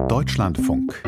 Deutschlandfunk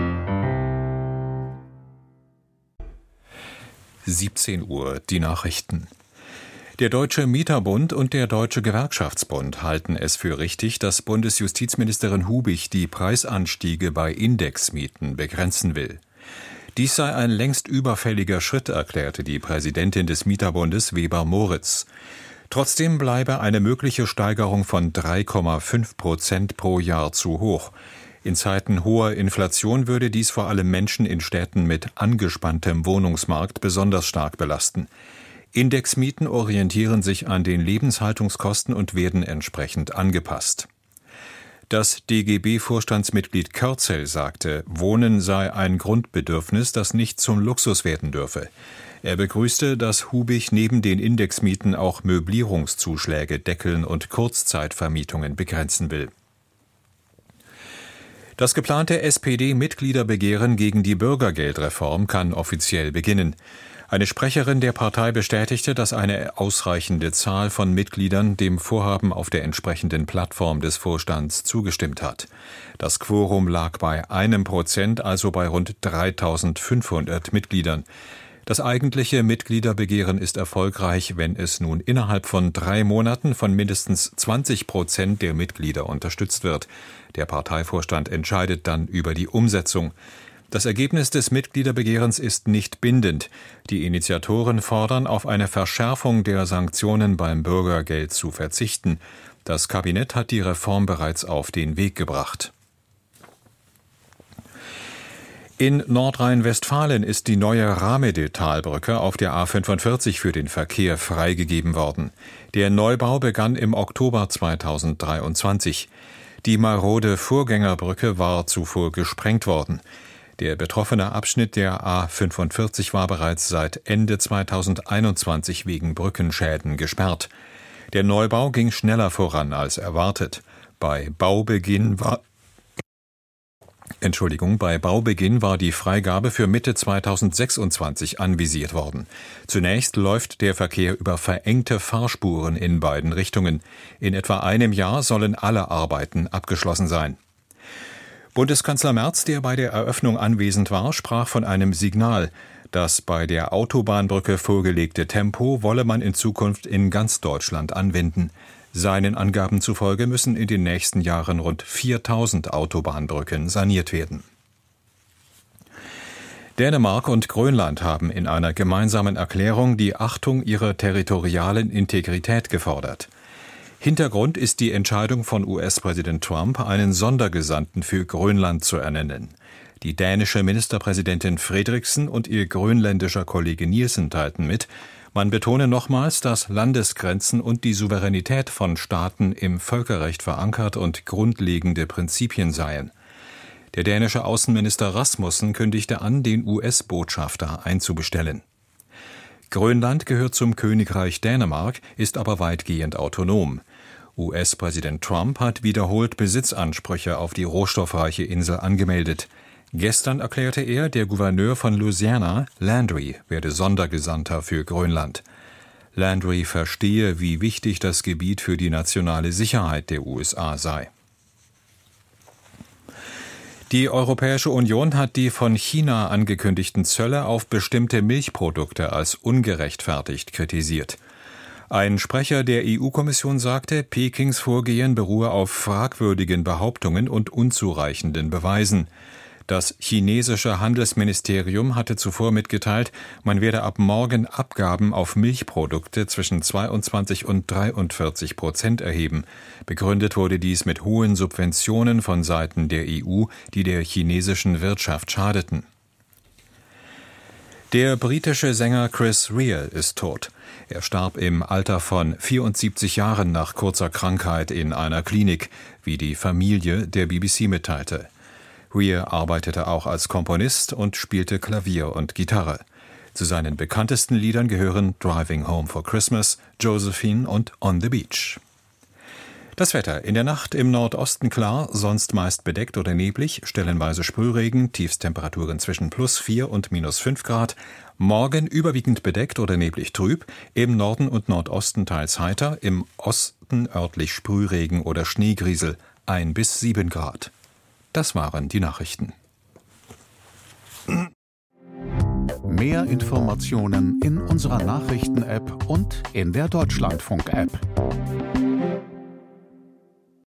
17 Uhr, die Nachrichten. Der Deutsche Mieterbund und der Deutsche Gewerkschaftsbund halten es für richtig, dass Bundesjustizministerin Hubig die Preisanstiege bei Indexmieten begrenzen will. Dies sei ein längst überfälliger Schritt, erklärte die Präsidentin des Mieterbundes Weber-Moritz. Trotzdem bleibe eine mögliche Steigerung von 3,5% pro Jahr zu hoch. In Zeiten hoher Inflation würde dies vor allem Menschen in Städten mit angespanntem Wohnungsmarkt besonders stark belasten. Indexmieten orientieren sich an den Lebenshaltungskosten und werden entsprechend angepasst. Das DGB-Vorstandsmitglied Körzel sagte, Wohnen sei ein Grundbedürfnis, das nicht zum Luxus werden dürfe. Er begrüßte, dass Hubig neben den Indexmieten auch Möblierungszuschläge deckeln und Kurzzeitvermietungen begrenzen will. Das geplante SPD-Mitgliederbegehren gegen die Bürgergeldreform kann offiziell beginnen. Eine Sprecherin der Partei bestätigte, dass eine ausreichende Zahl von Mitgliedern dem Vorhaben auf der entsprechenden Plattform des Vorstands zugestimmt hat. Das Quorum lag bei 1%, also bei rund 3.500 Mitgliedern. Das eigentliche Mitgliederbegehren ist erfolgreich, wenn es nun innerhalb von 3 Monaten von mindestens 20% der Mitglieder unterstützt wird. Der Parteivorstand entscheidet dann über die Umsetzung. Das Ergebnis des Mitgliederbegehrens ist nicht bindend. Die Initiatoren fordern, auf eine Verschärfung der Sanktionen beim Bürgergeld zu verzichten. Das Kabinett hat die Reform bereits auf den Weg gebracht. In Nordrhein-Westfalen ist die neue Ramede-Talbrücke auf der A45 für den Verkehr freigegeben worden. Der Neubau begann im Oktober 2023. Die marode Vorgängerbrücke war zuvor gesprengt worden. Der betroffene Abschnitt der A45 war bereits seit Ende 2021 wegen Brückenschäden gesperrt. Der Neubau ging schneller voran als erwartet. Bei Baubeginn war die Freigabe für Mitte 2026 anvisiert worden. Zunächst läuft der Verkehr über verengte Fahrspuren in beiden Richtungen. In etwa einem Jahr sollen alle Arbeiten abgeschlossen sein. Bundeskanzler Merz, der bei der Eröffnung anwesend war, sprach von einem Signal. Das bei der Autobahnbrücke vorgelegte Tempo wolle man in Zukunft in ganz Deutschland anwenden. Seinen Angaben zufolge müssen in den nächsten Jahren rund 4.000 Autobahnbrücken saniert werden. Dänemark und Grönland haben in einer gemeinsamen Erklärung die Achtung ihrer territorialen Integrität gefordert. Hintergrund ist die Entscheidung von US-Präsident Trump, einen Sondergesandten für Grönland zu ernennen. Die dänische Ministerpräsidentin Frederiksen und ihr grönländischer Kollege Nielsen teilten mit, man betone nochmals, dass Landesgrenzen und die Souveränität von Staaten im Völkerrecht verankert und grundlegende Prinzipien seien. Der dänische Außenminister Rasmussen kündigte an, den US-Botschafter einzubestellen. Grönland gehört zum Königreich Dänemark, ist aber weitgehend autonom. US-Präsident Trump hat wiederholt Besitzansprüche auf die rohstoffreiche Insel angemeldet. Gestern erklärte er, der Gouverneur von Louisiana, Landry, werde Sondergesandter für Grönland. Landry verstehe, wie wichtig das Gebiet für die nationale Sicherheit der USA sei. Die Europäische Union hat die von China angekündigten Zölle auf bestimmte Milchprodukte als ungerechtfertigt kritisiert. Ein Sprecher der EU-Kommission sagte, Pekings Vorgehen beruhe auf fragwürdigen Behauptungen und unzureichenden Beweisen. Das chinesische Handelsministerium hatte zuvor mitgeteilt, man werde ab morgen Abgaben auf Milchprodukte zwischen 22 und 43% erheben. Begründet wurde dies mit hohen Subventionen von Seiten der EU, die der chinesischen Wirtschaft schadeten. Der britische Sänger Chris Rea ist tot. Er starb im Alter von 74 Jahren nach kurzer Krankheit in einer Klinik, wie die Familie der BBC mitteilte. Rea arbeitete auch als Komponist und spielte Klavier und Gitarre. Zu seinen bekanntesten Liedern gehören Driving Home for Christmas, Josephine und On the Beach. Das Wetter: in der Nacht im Nordosten klar, sonst meist bedeckt oder neblig, stellenweise Sprühregen, Tiefstemperaturen zwischen +4 und -5 Grad. Morgen überwiegend bedeckt oder neblig trüb, im Norden und Nordosten teils heiter, im Osten örtlich Sprühregen oder Schneegriesel, 1 bis 7 Grad. Das waren die Nachrichten. Mehr Informationen in unserer Nachrichten-App und in der Deutschlandfunk-App.